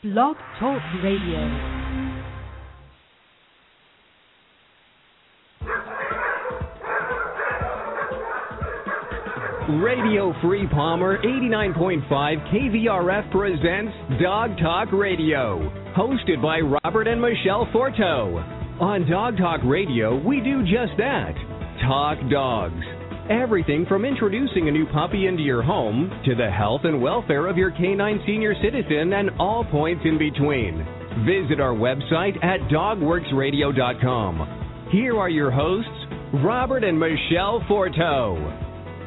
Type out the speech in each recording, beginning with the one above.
Blog Talk Radio. Radio Free Palmer 89.5 KVRF presents Dog Talk Radio, hosted by Robert and Michelle Forto. On Dog Talk Radio, we do just that, talk dogs. Everything from introducing a new puppy into your home to the health and welfare of your canine senior citizen and all points in between. Visit our website at dogworksradio.com. Here are your hosts, Robert and Michelle Forto.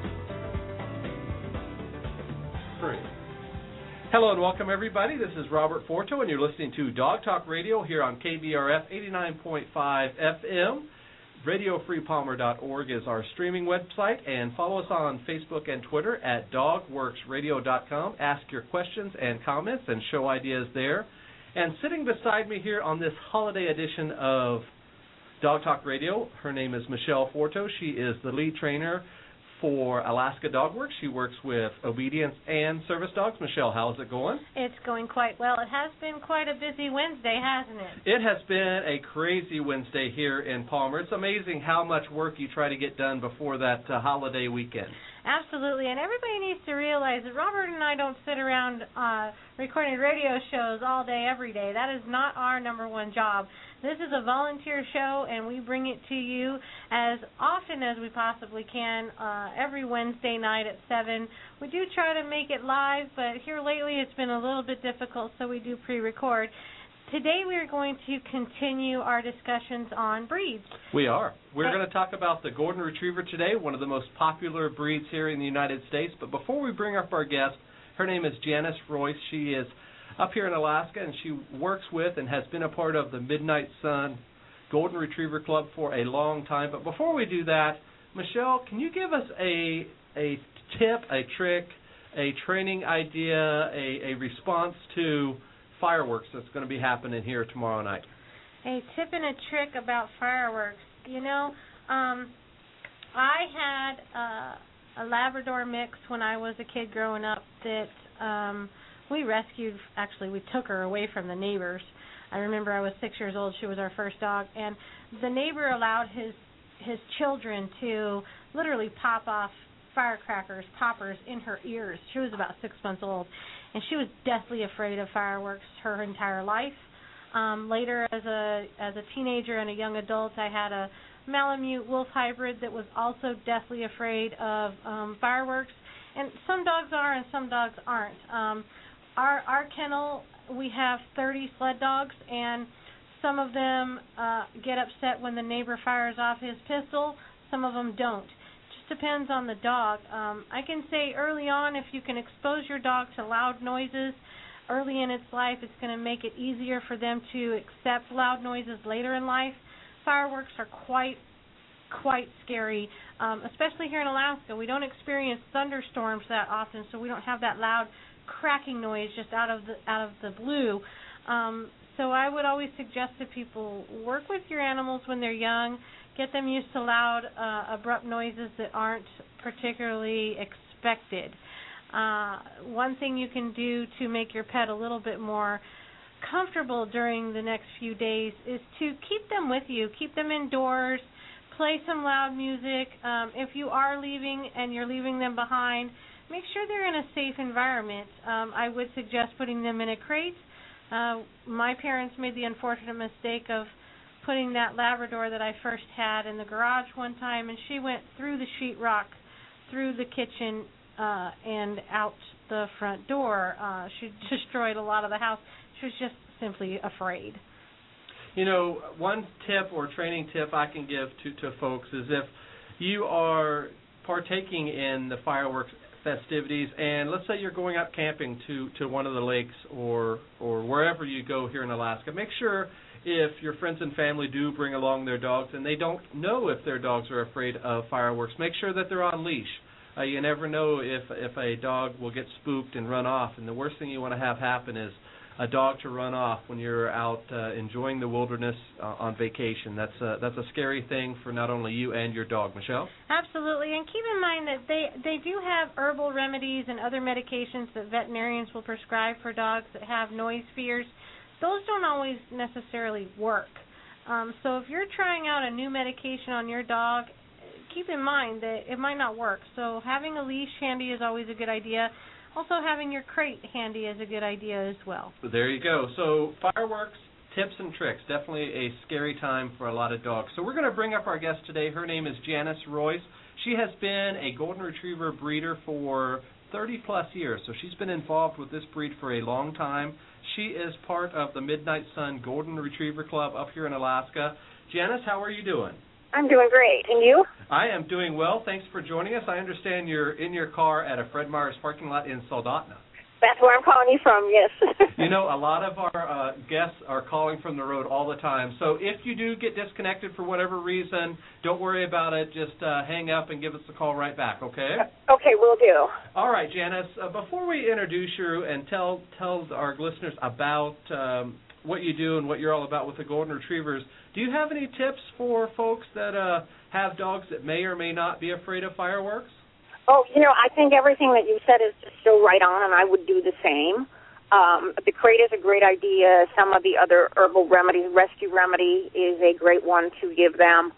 Hello and welcome, everybody. This is Robert Forto, and you're listening to Dog Talk Radio here on KVRF 89.5 FM. RadioFreePalmer.org is our streaming website, and follow us on Facebook and Twitter at DogWorksRadio.com. Ask your questions and comments and show ideas there. And sitting beside me here on this holiday edition of Dog Talk Radio, her name is Michelle Forto. She is the lead trainer for Alaska Dog Works. She works with obedience and service dogs. Michelle, how's it going? It's going quite well. It has been quite a busy Wednesday, hasn't it? It has been a crazy Wednesday here in Palmer. It's amazing how much work you try to get done before that holiday weekend. Absolutely, and everybody needs to realize that Robert and I don't sit around recording radio shows all day, every day. That is not our number one job. This is a volunteer show, and we bring it to you as often as we possibly can every Wednesday night at 7. We do try to make it live, but here lately it's been a little bit difficult, so we do pre-record. Today we are going to continue our discussions on breeds. We are. We're going to talk about the Golden Retriever today, one of the most popular breeds here in the United States. But before we bring up our guest, her name is Janice Royce. She is up here in Alaska, and she works with and has been a part of the Midnight Sun Golden Retriever Club for a long time. But before we do that, Michelle, can you give us a tip, a trick, a training idea, a response to fireworks that's going to be happening here tomorrow night? A tip and a trick about fireworks. You know, I had a Labrador mix when I was a kid growing up that we rescued. Actually, we took her away from the neighbors. I remember I was 6 years old. She was our first dog, and the neighbor allowed his children to literally pop off firecrackers, poppers in her ears. She was about 6 months old, and she was deathly afraid of fireworks her entire life. Later, as a teenager and a young adult, I had a Malamute Wolf hybrid that was also deathly afraid of fireworks. And some dogs are and some dogs aren't. Our kennel, we have 30 sled dogs, and some of them get upset when the neighbor fires off his pistol. Some of them don't. Just depends on the dog. I can say early on, if you can expose your dog to loud noises early in its life, it's going to make it easier for them to accept loud noises later in life. Fireworks are quite scary, especially here in Alaska. We don't experience thunderstorms that often, so we don't have that loud cracking noise just out of the blue. So I would always suggest to people, work with your animals when they're young. Get them used to loud, abrupt noises that aren't particularly expected. One thing you can do to make your pet a little bit more comfortable during the next few days is to keep them with you. Keep them indoors. Play some loud music. If you are leaving and you're leaving them behind, make sure they're in a safe environment. I would suggest putting them in a crate. My parents made the unfortunate mistake of putting that Labrador that I first had in the garage one time, and she went through the sheetrock, through the kitchen, and out the front door. She destroyed a lot of the house. She was just simply afraid. You know, one tip or training tip I can give to folks is if you are partaking in the fireworks festivities, and let's say you're going out camping to one of the lakes or wherever you go here in Alaska, make sure if your friends and family do bring along their dogs and they don't know if their dogs are afraid of fireworks, make sure that they're on leash. You never know if a dog will get spooked and run off, and the worst thing you want to have happen is a dog to run off when you're out enjoying the wilderness on vacation. That's a scary thing for not only you and your dog. Michelle? Absolutely, and keep in mind that they do have herbal remedies and other medications that veterinarians will prescribe for dogs that have noise fears. Those don't always necessarily work. So if you're trying out a new medication on your dog, keep in mind that it might not work. So having a leash handy is always a good idea. Also having your crate handy is a good idea as well. There you go. So fireworks, tips and tricks, definitely a scary time for a lot of dogs. So we're going to bring up our guest today. Her name is Janice Royce. She has been a Golden Retriever breeder for 30-plus years, so she's been involved with this breed for a long time. She is part of the Midnight Sun Golden Retriever Club up here in Alaska. Janice, how are you doing? I'm doing great. And you? I am doing well. Thanks for joining us. I understand you're in your car at a Fred Meyer's parking lot in Soldotna. That's where I'm calling you from, yes. You know, a lot of our guests are calling from the road all the time. So if you do get disconnected for whatever reason, don't worry about it. Just hang up and give us a call right back, okay? Okay, will do. All right, Janice, before we introduce you and tell our listeners about what you do and what you're all about with the Golden Retrievers, do you have any tips for folks that have dogs that may or may not be afraid of fireworks? Oh, you know, I think everything that you said is just so right on, and I would do the same. The crate is a great idea. Some of the other herbal remedies, Rescue Remedy is a great one to give them.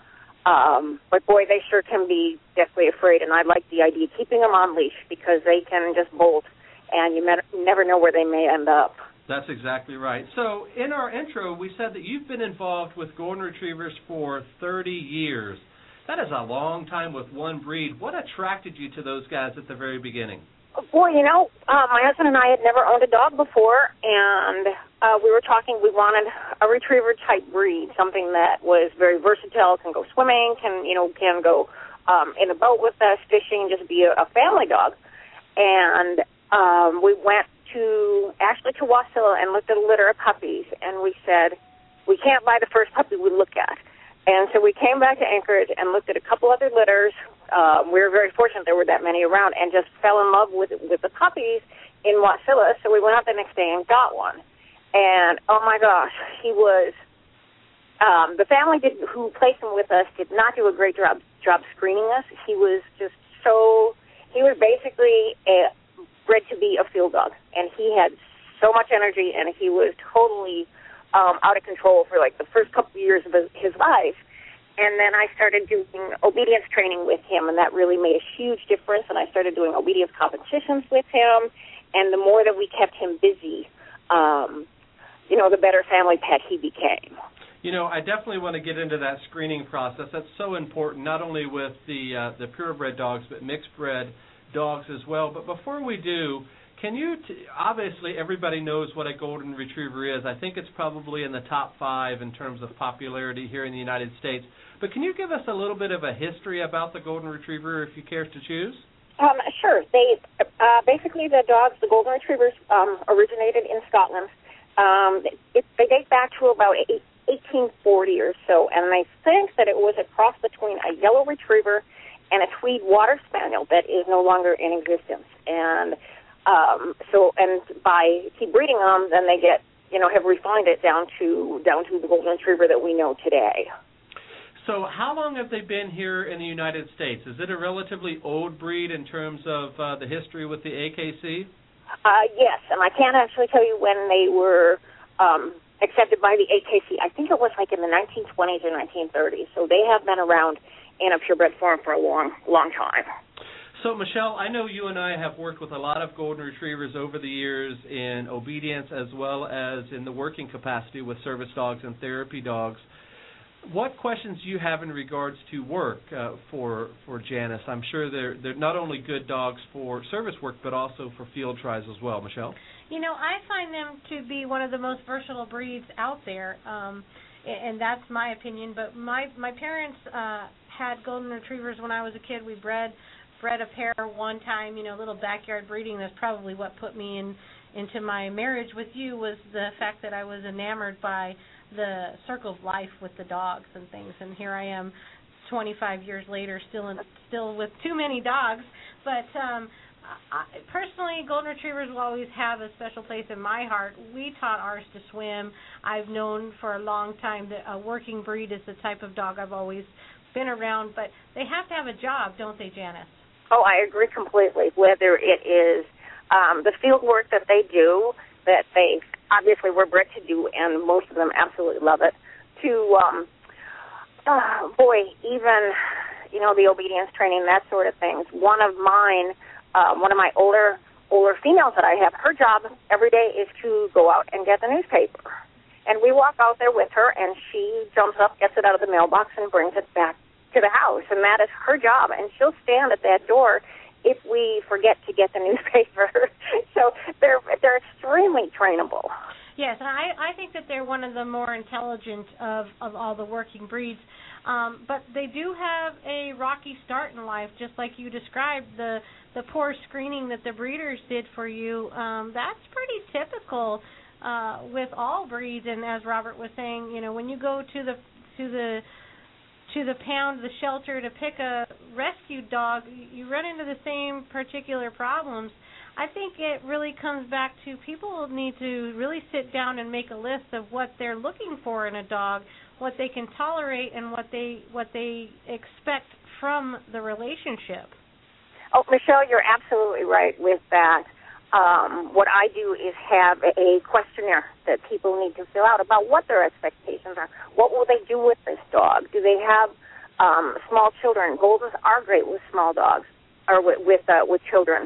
But, boy, they sure can be deathly afraid, and I like the idea of keeping them on leash because they can just bolt, and you never know where they may end up. That's exactly right. So in our intro, we said that you've been involved with Golden Retrievers for 30 years. That is a long time with one breed. What attracted you to those guys at the very beginning? Boy, you know, my husband and I had never owned a dog before, and we were talking, we wanted a retriever-type breed, something that was very versatile, can go swimming, can go in a boat with us, fishing, just be a family dog. And we went to Wasilla and looked at a litter of puppies, and we said, we can't buy the first puppy we look at. And so we came back to Anchorage and looked at a couple other litters. We were very fortunate there were that many around, and just fell in love with the puppies in Wasilla. So we went out the next day and got one. And, oh, my gosh, he was the family who placed him with us did not do a great job screening us. He was basically bred to be a field dog, and he had so much energy, and he was totally out of control for like the first couple of years of his life. And then I started doing obedience training with him, and that really made a huge difference. And I started doing obedience competitions with him, and the more that we kept him busy, the better family pet he became. You know, I definitely want to get into that screening process. That's so important, not only with the purebred dogs, but mixed-bred dogs as well. But before we do, can you, obviously everybody knows what a Golden Retriever is. I think it's probably in the top 5 in terms of popularity here in the United States. But can you give us a little bit of a history about the Golden Retriever, if you care to choose? Sure. They basically, the Golden Retrievers originated in Scotland. They date back to about 1840 or so, and I think that it was a cross between a yellow retriever and a Tweed Water Spaniel that is no longer in existence. And by keep breeding them, then they get, have refined it down to the Golden Retriever that we know today. So how long have they been here in the United States? Is it a relatively old breed in terms of the history with the AKC? Yes, and I can't actually tell you when they were accepted by the AKC. I think it was like in the 1920s or 1930s. So they have been around in a purebred form for a long, long time. So, Michelle, I know you and I have worked with a lot of Golden Retrievers over the years in obedience as well as in the working capacity with service dogs and therapy dogs. What questions do you have in regards to work for Janice? I'm sure they're not only good dogs for service work, but also for field tries as well. Michelle? I find them to be one of the most versatile breeds out there, and that's my opinion. But my parents had Golden Retrievers when I was a kid. We bred a pair one time, little backyard breeding. That's probably what put me into my marriage with you, was the fact that I was enamored by the circle of life with the dogs and things. And here I am 25 years later still with too many dogs. But personally, Golden Retrievers will always have a special place in my heart. We taught ours to swim. I've known for a long time that a working breed is the type of dog I've always been around, but they have to have a job, don't they, Janice? Oh, I agree completely. Whether it is the field work that they do, that they obviously were bred to do, and most of them absolutely love it, to, even, the obedience training, that sort of things. One of my older females that I have, her job every day is to go out and get the newspaper. And we walk out there with her, and she jumps up, gets it out of the mailbox, and brings it back to the house. And that is her job. And she'll stand at that door if we forget to get the newspaper. So they're extremely trainable. Yes, I think that they're one of the more intelligent of all the working breeds. But they do have a rocky start in life, just like you described, the poor screening that the breeders did for you. That's pretty typical with all breeds. And as Robert was saying, when you go to the pound, the shelter, to pick a rescued dog, you run into the same particular problems. I think it really comes back to people need to really sit down and make a list of what they're looking for in a dog, what they can tolerate, and what they expect from the relationship. Oh, Michelle, you're absolutely right with that. What I do is have a questionnaire that people need to fill out about what their expectations are. What will they do with this dog? Do they have small children? Goldens are great with small dogs or with children.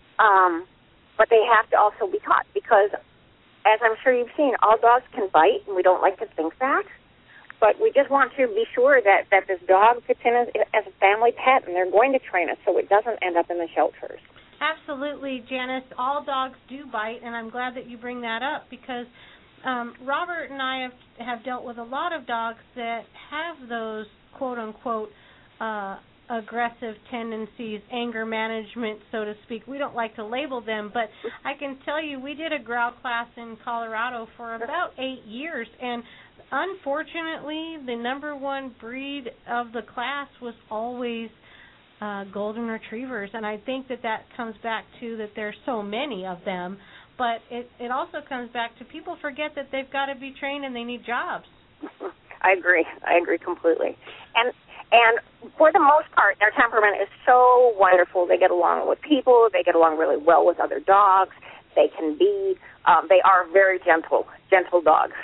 But they have to also be taught because, as I'm sure you've seen, all dogs can bite, and we don't like to think that. But we just want to be sure that this dog fits in as a family pet, and they're going to train it so it doesn't end up in the shelters. Absolutely, Janice. All dogs do bite, and I'm glad that you bring that up because Robert and I have dealt with a lot of dogs that have those quote-unquote aggressive tendencies, anger management, so to speak. We don't like to label them, but I can tell you we did a growl class in Colorado for about 8 years, and unfortunately the number one breed of the class was always Golden Retrievers, and I think that comes back to that there's so many of them, but it also comes back to people forget that they've got to be trained and they need jobs. I agree completely. And for the most part, their temperament is so wonderful. They get along with people. They get along really well with other dogs. They can be. They are very gentle dogs.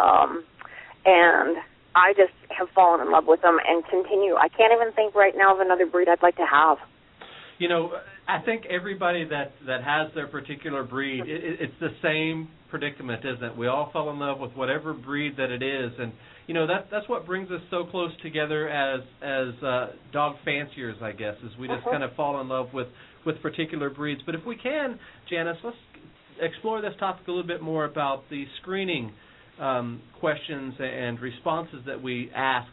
And I just have fallen in love with them and continue. I can't even think right now of another breed I'd like to have. I think everybody that has their particular breed, it's the same predicament, isn't it? We all fall in love with whatever breed that it is, and that's what brings us so close together as dog fanciers, I guess, is we just kind of fall in love with particular breeds. But if we can, Janice, let's explore this topic a little bit more about the screening questions and responses that we ask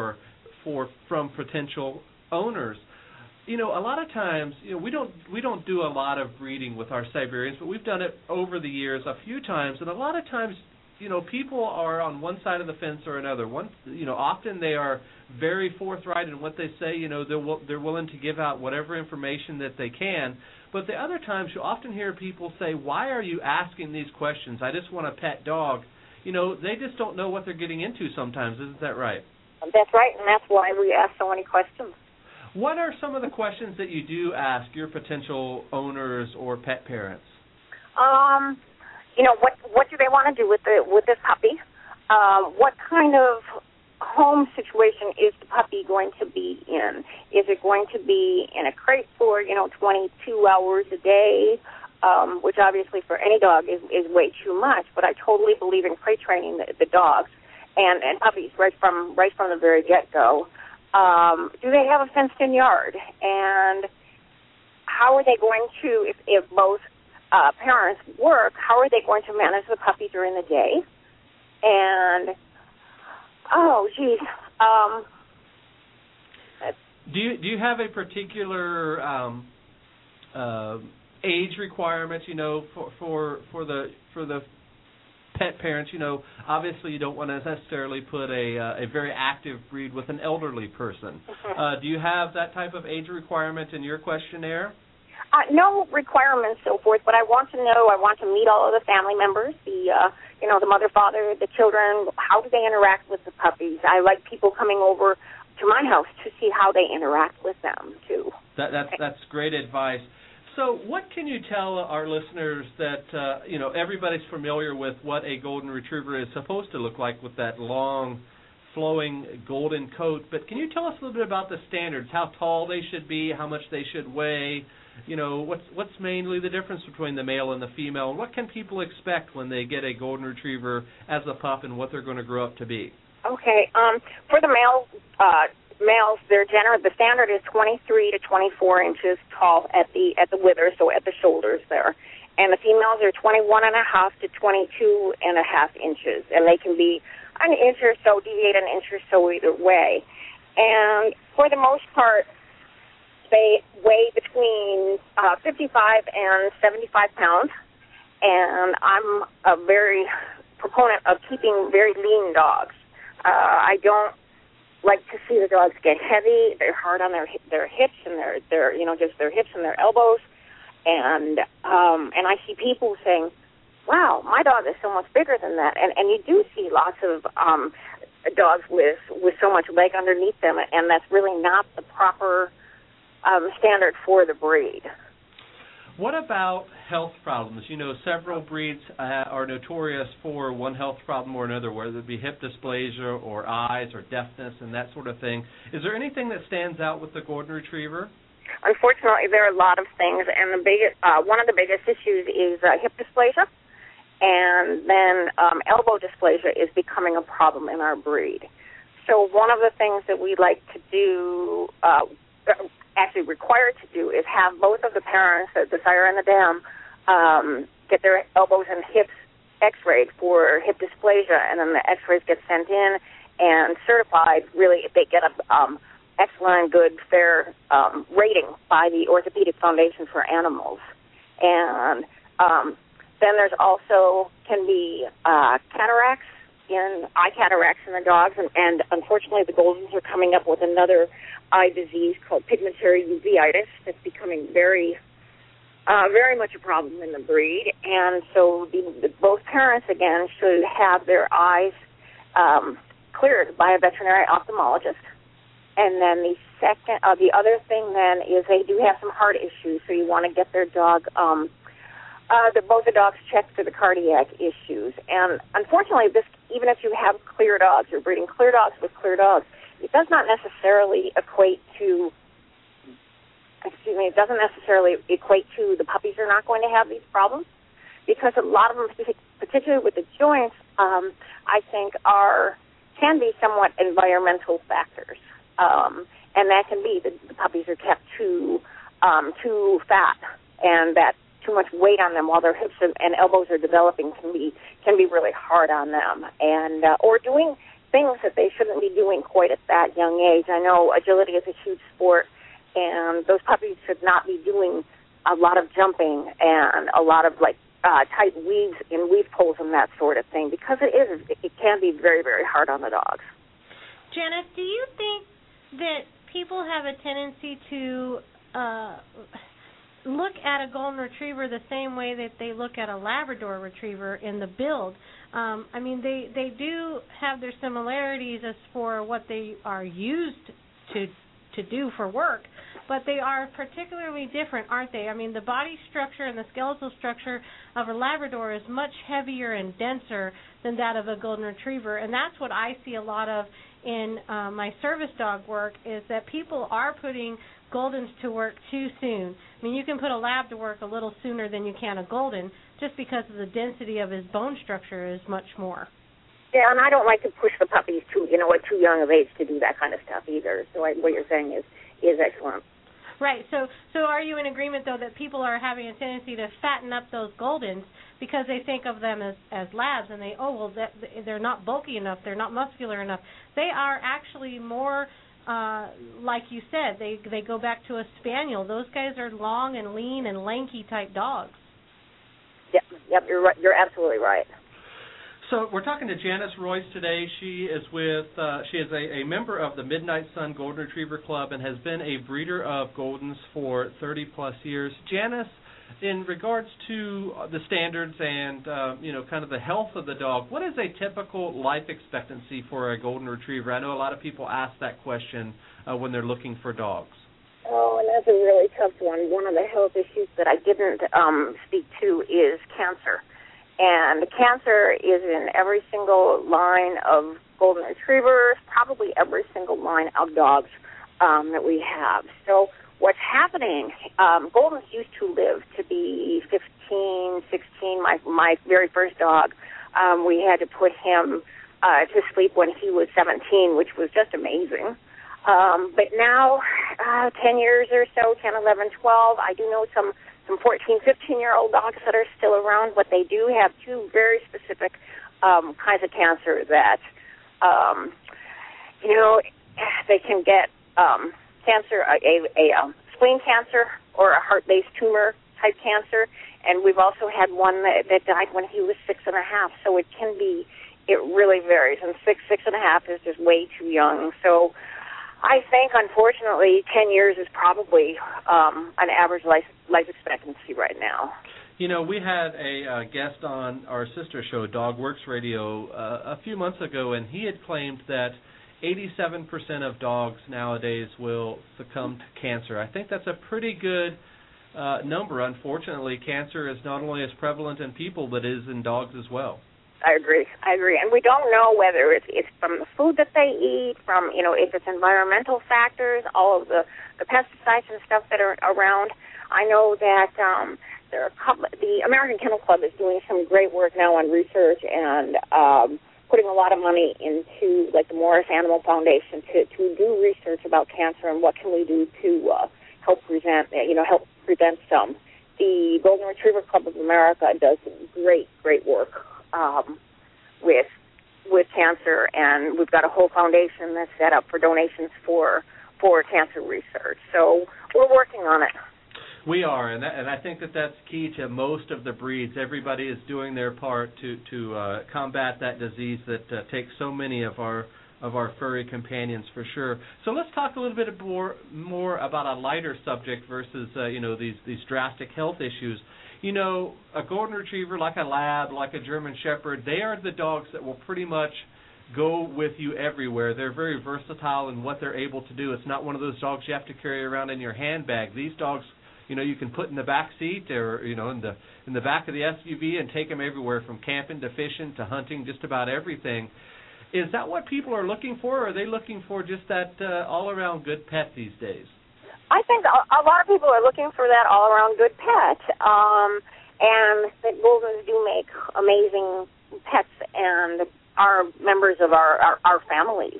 from potential owners. A lot of times, we don't do a lot of breeding with our Siberians, but we've done it over the years a few times, and a lot of times, people are on one side of the fence or another. Often they are very forthright in what they say. They're willing to give out whatever information that they can. But the other times, you often hear people say, "Why are you asking these questions? I just want a pet dog." They just don't know what they're getting into sometimes. Isn't that right? That's right, and that's why we ask so many questions. What are some of the questions that you do ask your potential owners or pet parents? What do they want to do with this puppy? What kind of home situation is the puppy going to be in? Is it going to be in a crate for 22 hours a day? Which obviously for any dog is way too much, but I totally believe in crate training the dogs and puppies right from the very get-go. Do they have a fenced-in yard? And how are they going to, if both parents work, how are they going to manage the puppy during the day? And, do you have a particular age requirements, for the pet parents? Obviously you don't want to necessarily put a very active breed with an elderly person. Do you have that type of age requirement in your questionnaire? No requirements, so forth, but I want to know, I want to meet all of the family members, the mother, father, the children, how do they interact with the puppies. I like people coming over to my house to see how they interact with them, too. That's great advice. So what can you tell our listeners that, everybody's familiar with what a golden retriever is supposed to look like with that long, flowing golden coat, but can you tell us a little bit about the standards, how tall they should be, how much they should weigh, what's mainly the difference between the male and the female, and what can people expect when they get a golden retriever as a pup and what they're going to grow up to be? Okay, for the males, the standard is 23 to 24 inches tall at the withers, so at the shoulders there. And the females are 21.5 to 22.5 inches, and they can be an inch or so, deviate an inch or so either way. And for the most part, they weigh between 55 and 75 pounds, and I'm a very proponent of keeping very lean dogs. I don't like to see the dogs get heavy. They're hard on their hips and their hips and their elbows, and I see people saying, "Wow, my dog is so much bigger than that," and you do see lots of dogs with so much leg underneath them, and that's really not the proper standard for the breed. What about health problems? Several breeds are notorious for one health problem or another, whether it be hip dysplasia or eyes or deafness and that sort of thing. Is there anything that stands out with the golden retriever? Unfortunately, there are a lot of things, and one of the biggest issues is hip dysplasia, and then elbow dysplasia is becoming a problem in our breed. So one of the things that we like to do, actually required to do, is have both of the parents, the sire and the dam, get their elbows and hips x-rayed for hip dysplasia, and then the x-rays get sent in and certified. Really, they get a excellent, good, fair rating by the Orthopedic Foundation for Animals. And then there's also can be eye cataracts in the dogs, and unfortunately the Goldens are coming up with another eye disease called pigmentary uveitis that's becoming very much a problem in the breed. And so both parents, again, should have their eyes cleared by a veterinary ophthalmologist. And then the other thing then is they do have some heart issues, so you want to get their dog, both the dogs checked for the cardiac issues. And unfortunately, even if you have clear dogs, you're breeding clear dogs with clear dogs, it does not necessarily equate to the puppies are not going to have these problems, because a lot of them, particularly with the joints, I think can be somewhat environmental factors. And that can be the puppies are kept too fat, and that too much weight on them while their hips and elbows are developing can be really hard on them, and or doing things that they shouldn't be doing quite at that young age. I know agility is a huge sport, and those puppies should not be doing a lot of jumping and a lot of tight weaves in weave poles and that sort of thing, because it can be very, very hard on the dogs. Janice, do you think that people have a tendency to look at a golden retriever the same way that they look at a Labrador retriever in the build? They do have their similarities as for what they are used to do for work, but they are particularly different, aren't they? I mean, the body structure and the skeletal structure of a Labrador is much heavier and denser than that of a golden retriever, and that's what I see a lot of in my service dog work, is that people are putting Goldens to work too soon. I mean, you can put a Lab to work a little sooner than you can a Golden, just because of the density of his bone structure is much more. Yeah, and I don't like to push the puppies at too young of age to do that kind of stuff either. So what you're saying is excellent. Right. So are you in agreement, though, that people are having a tendency to fatten up those Goldens because they think of them as Labs, and they're not bulky enough, they're not muscular enough. They are actually more, like you said, they go back to a Spaniel. Those guys are long and lean and lanky type dogs. Yep, you're right. You're absolutely right. So we're talking to Janice Royce today. She is a member of the Midnight Sun Golden Retriever Club and has been a breeder of Goldens for 30-plus years. Janice, in regards to the standards and kind of the health of the dog, what is a typical life expectancy for a Golden Retriever? I know a lot of people ask that question when they're looking for dogs. Oh, and that's a really tough one. One of the health issues that I didn't speak to is cancer. And cancer is in every single line of Golden Retrievers, probably every single line of dogs that we have. So what's happening, Goldens used to live to be 15, 16. My very first dog, we had to put him to sleep when he was 17, which was just amazing. But now, 10 years or so, 10, 11, 12, I do know some 14, 15-year-old dogs that are still around, but they do have two very specific kinds of cancer that, they can get cancer, a spleen cancer or a heart-based tumor type cancer, and we've also had one that died when he was 6.5, so it really varies, and 6.5 is just way too young. So I think, unfortunately, 10 years is probably an average life expectancy right now. We had a guest on our sister show, Dog Works Radio, a few months ago, and he had claimed that 87% of dogs nowadays will succumb to cancer. I think that's a pretty good number. Unfortunately, cancer is not only as prevalent in people, but is in dogs as well. I agree. And we don't know whether it's from the food that they eat, from, if it's environmental factors, all of the pesticides and stuff that are around. I know that there are the American Kennel Club is doing some great work now on research and putting a lot of money into, like, the Morris Animal Foundation to do research about cancer and what can we do to help prevent some. The Golden Retriever Club of America does great work with cancer, and we've got a whole foundation that's set up for donations for cancer research. So we're working on it. We are, and I think that's key to most of the breeds. Everybody is doing their part to combat that disease that takes so many of our furry companions, for sure. So let's talk a little bit more about a lighter subject versus these drastic health issues. A Golden Retriever, like a Lab, like a German Shepherd, they are the dogs that will pretty much go with you everywhere. They're very versatile in what they're able to do. It's not one of those dogs you have to carry around in your handbag. These dogs, you can put in the back seat or, in the back of the SUV and take them everywhere, from camping to fishing to hunting, just about everything. Is that what people are looking for, or are they looking for just that all-around good pet these days? I think a lot of people are looking for that all-around good pet, and the Goldens do make amazing pets and are members of our families.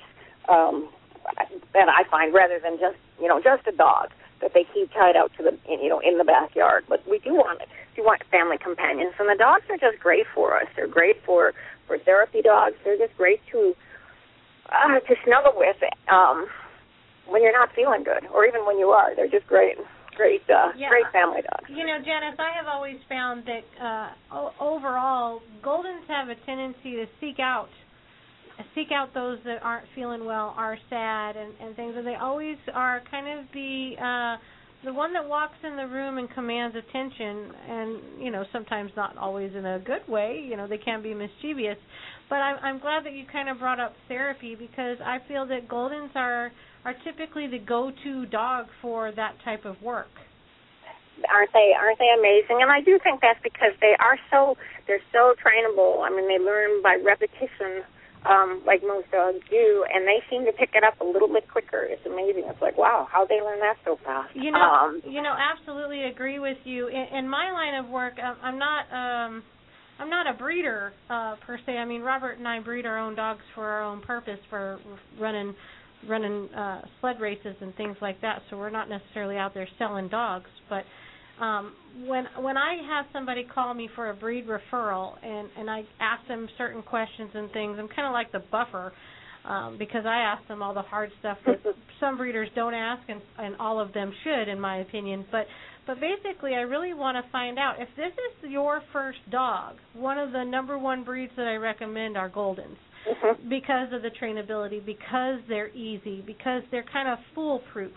And I find, rather than just a dog that they keep tied out to in the backyard, but we do want family companions, and the dogs are just great for us. They're great for therapy dogs. They're just great to snuggle with. When you're not feeling good, or even when you are, they're just great family dogs. Janice, I have always found that overall, Goldens have a tendency to seek out those that aren't feeling well, are sad, and things. And they always are kind of the one that walks in the room and commands attention, and sometimes not always in a good way. They can be mischievous. But I'm glad that you kind of brought up therapy, because I feel that Goldens are typically the go-to dog for that type of work. Aren't they amazing? And I do think that's because they're so trainable. I mean, they learn by repetition, like most dogs do, and they seem to pick it up a little bit quicker. It's amazing. It's like, wow, how'd they learn that so fast? Absolutely agree with you. In my line of work, I'm not a breeder per se. I mean, Robert and I breed our own dogs for our own purpose, for running sled races and things like that. So we're not necessarily out there selling dogs. But when I have somebody call me for a breed referral and I ask them certain questions and things, I'm kind of like the buffer. because I ask them all the hard stuff that some breeders don't ask, and all of them should, in my opinion. But basically, I really want to find out, if this is your first dog, one of the number one breeds that I recommend are Goldens. Mm-hmm. Because of the trainability, because they're easy, because they're kind of foolproof.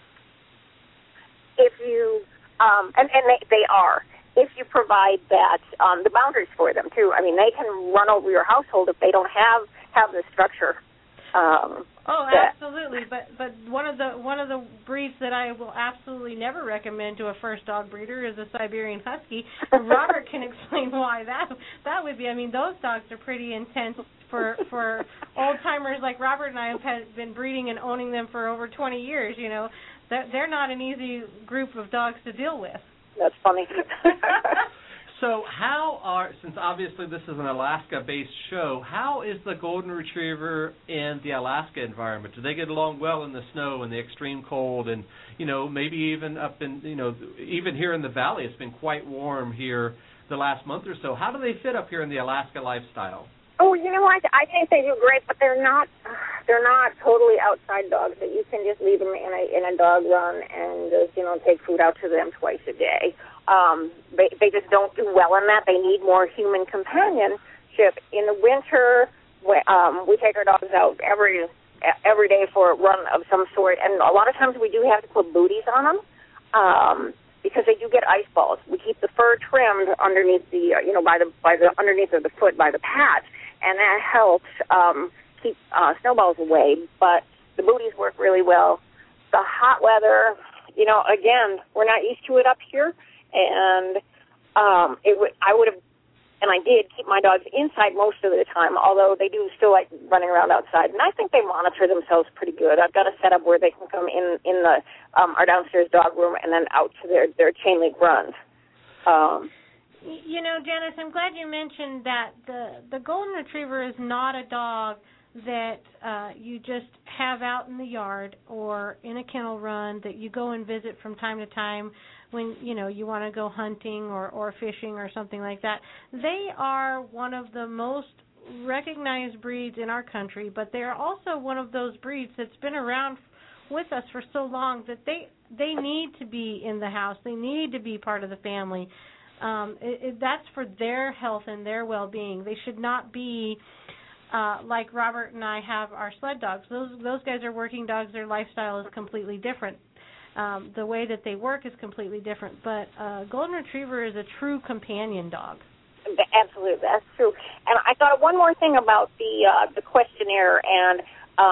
If you, they are. If you provide that, the boundaries for them too. I mean, they can run over your household if they don't have the structure. Absolutely. But one of the breeds that I will absolutely never recommend to a first dog breeder is a Siberian Husky. Robert can explain why that would be. I mean, those dogs are pretty intense for old timers like Robert and I have been breeding and owning them for over 20 years. You know, they're not an easy group of dogs to deal with. That's funny. So since obviously this is an Alaska-based show, how is the Golden Retriever in the Alaska environment? Do they get along well in the snow and the extreme cold, and, you know, maybe even up in, you know, even here in the valley, it's been quite warm here the last month or so. How do they fit up here in the Alaska lifestyle? Oh, you know what? I think they do great, but they're not totally outside dogs that you can just leave them in a dog run and just, you know, take food out to them twice a day. They just don't do well in that. They need more human companionship. In the winter, we take our dogs out every day for a run of some sort, and a lot of times we do have to put booties on them because they do get ice balls. We keep the fur trimmed underneath the, by the underneath of the foot by the pads, and that helps keep snowballs away. But the booties work really well. The hot weather, you know, again, we're not used to it up here. And I did keep my dogs inside most of the time, although they do still like running around outside. And I think they monitor themselves pretty good. I've got a setup where they can come in the our downstairs dog room and then out to their chain link runs. You know, Janice, I'm glad you mentioned that the Golden Retriever is not a dog that you just have out in the yard or in a kennel run that you go and visit from time to time when, you know, you want to go hunting or fishing or something like that. They are one of the most recognized breeds in our country, but they are also one of those breeds that's been around with us for so long that they need to be in the house. They need to be part of the family. That's for their health and their well-being. They should not be like Robert and I have our sled dogs. Those guys are working dogs. Their lifestyle is completely different. The way that they work is completely different. But Golden Retriever is a true companion dog. Absolutely, that's true. And I thought one more thing about the questionnaire and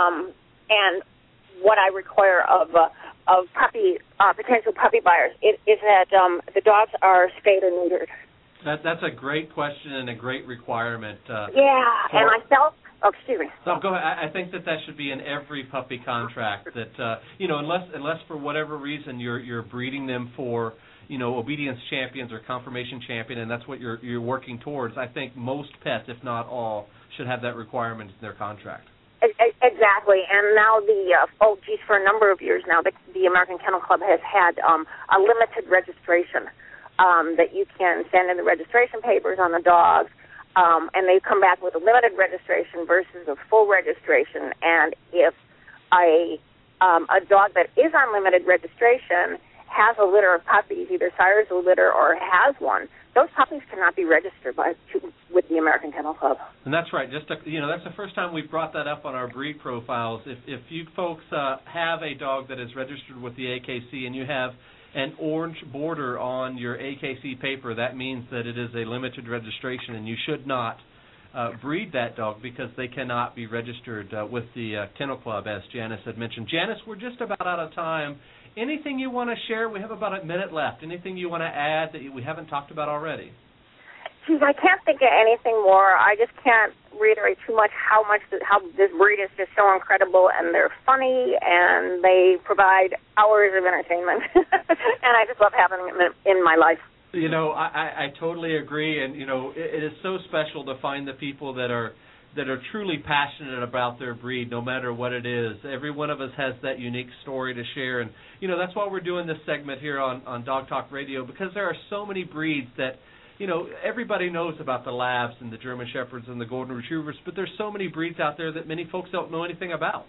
what I require of potential puppy buyers is that the dogs are spayed or neutered. That's a great question and a great requirement. And I felt. Oh, excuse me. No, go ahead. I think that should be in every puppy contract. That unless for whatever reason you're breeding them for, obedience champions or conformation champion, and that's what you're working towards. I think most pets, if not all, should have that requirement in their contract. Exactly, and now for a number of years now, the American Kennel Club has had a limited registration that you can send in the registration papers on the dogs, and they come back with a limited registration versus a full registration. And if a dog that is on limited registration has a litter of puppies, either sires a litter or has one, those puppies cannot be registered with the American Kennel Club. And that's right. That's the first time we've brought that up on our breed profiles. If you folks have a dog that is registered with the AKC and you have an orange border on your AKC paper, that means that it is a limited registration, and you should not breed that dog because they cannot be registered with the Kennel Club, as Janice had mentioned. Janice, we're just about out of time. Anything you want to share? We have about a minute left. Anything you want to add that we haven't talked about already? Geez, I can't think of anything more. I just can't reiterate too much how this breed is just so incredible, and they're funny, and they provide hours of entertainment, and I just love having them in my life. I totally agree, and it is so special to find the people that are truly passionate about their breed, no matter what it is. Every one of us has that unique story to share, and that's why we're doing this segment here on Dog Talk Radio, because there are so many breeds that everybody knows about the Labs and the German Shepherds and the Golden Retrievers, but there's so many breeds out there that many folks don't know anything about.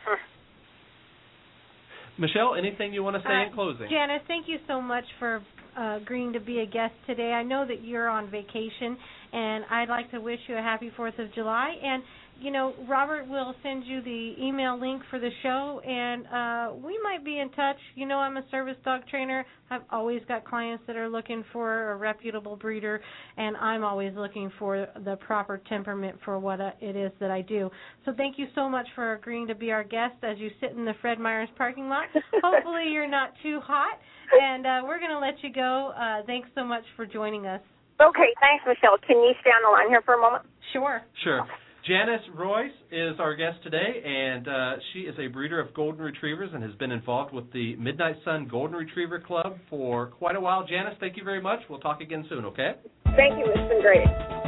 Michelle, anything you want to say in closing? Janice, thank you so much for agreeing to be a guest today. I know that you're on vacation, and I'd like to wish you a happy 4th of July. And, Robert will send you the email link for the show, and we might be in touch. I'm a service dog trainer. I've always got clients that are looking for a reputable breeder, and I'm always looking for the proper temperament for what it is that I do. So thank you so much for agreeing to be our guest as you sit in the Fred Meyers parking lot. Hopefully you're not too hot, and we're going to let you go. Thanks so much for joining us. Okay, thanks, Michelle. Can you stay on the line here for a moment? Sure. Janice Royce is our guest today, and she is a breeder of Golden Retrievers and has been involved with the Midnight Sun Golden Retriever Club for quite a while. Janice, thank you very much. We'll talk again soon, okay? Thank you. It's been great.